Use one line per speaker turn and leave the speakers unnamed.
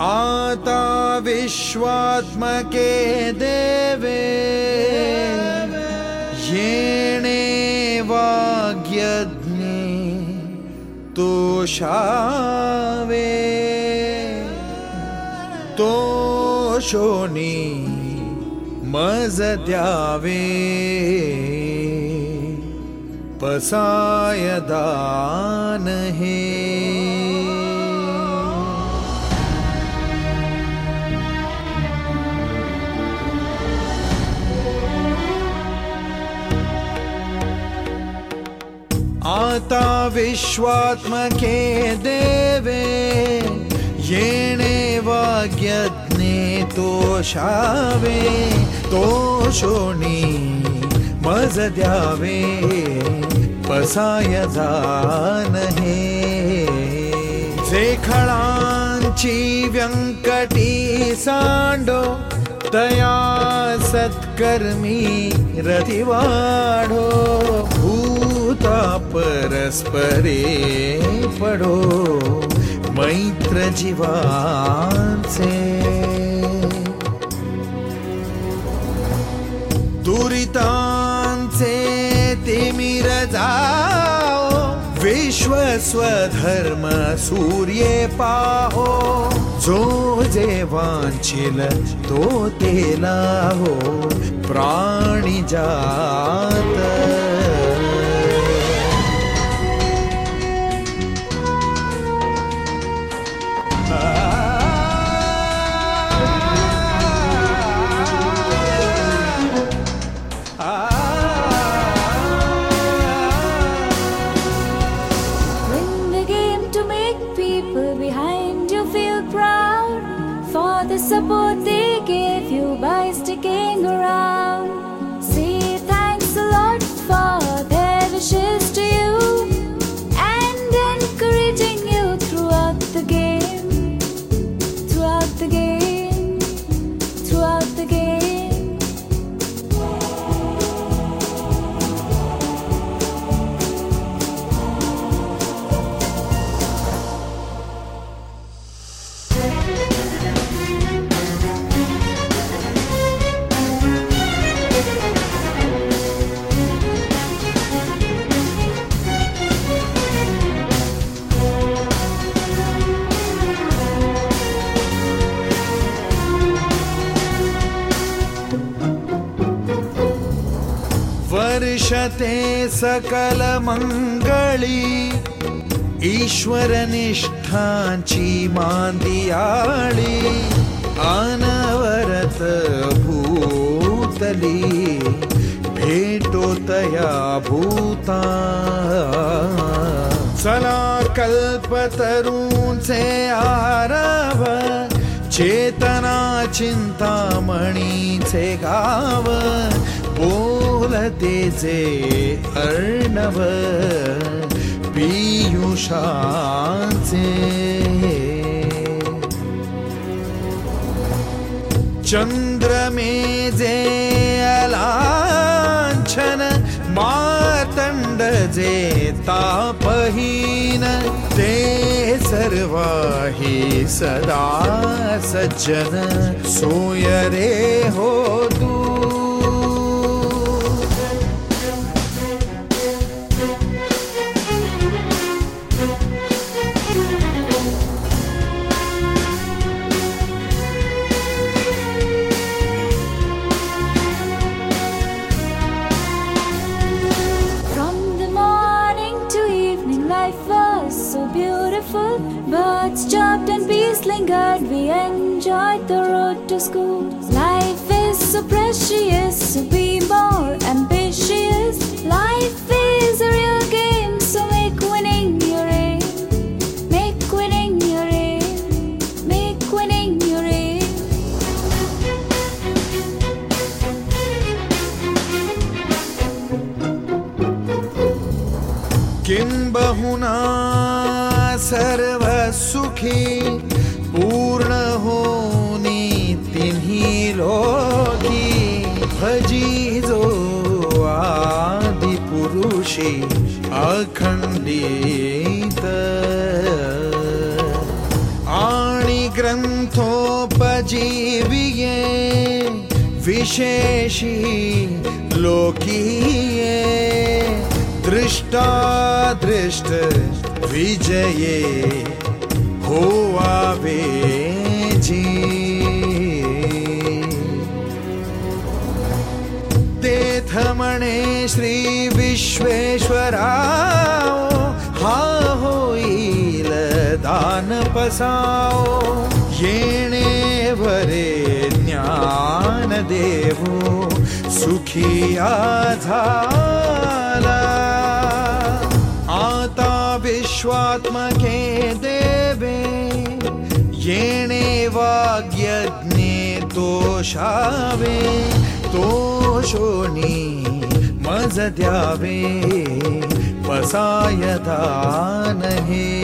आता विश्वात्मके देवे येणे वाग्यज्ञे तोषावे तोषोनी मज द्यावे पसाय दान हे आता विश्वात्मके देवे येणे वाग्यज्ञे तोषावे तोषोनी मज द्यावे पसाय जान हे जे खळांची व्यंकटी सांडो तया सत्कर्मी रतिवाढो भूता परस्परे पडो मैत्र जीवांचे दुरितांचे तिमिर जाओ विश्व स्वधर्म सूर्ये पाहो जो जे वांछिल तो ते लाहो प्राणी जात
the support they gave you by sticking around. Say thanks a lot for their wishes to you and encouraging you throughout the game, throughout the game, throughout the game.
वर्षते सकल मंगळी ईश्वर निष्ठांची मांदियाळी अनवरत भूतली भेटो तया भूता चला कल्पतरूंचे आरव चेतना चिंतामणीचे गाव बोलते जे अर्णव पीयूषांचे चंद्रमे जे अलांछन मातंड जे तापहीन ते सर्वाही सदा सज्जन सोय रे हो तू
Birds chirped and bees lingered. We enjoyed the road to school. Life is so precious, so be more ambitious. Life is a real game, so make winning your aim. Make winning your aim. Make winning your aim.
किं बहुना सर्व सुखी पूर्ण होनी तिन्ही लोकी भजी जो आदि पुरुषी अखंडित आणि ग्रंथ ग्रंथोपजीविये विशेषी लोकीये दृष्टादृष्ट विजये होवावे जी तेथ म्हणे श्री विश्वेश्वराओ हा होईल दान पसाओ येणे वरे ज्ञान देवो सुखी झाला आता विश्वात्मके देवे येणे वाग्यज्ञे तोषावे तोषोनी मज द्यावे पसाय दान हे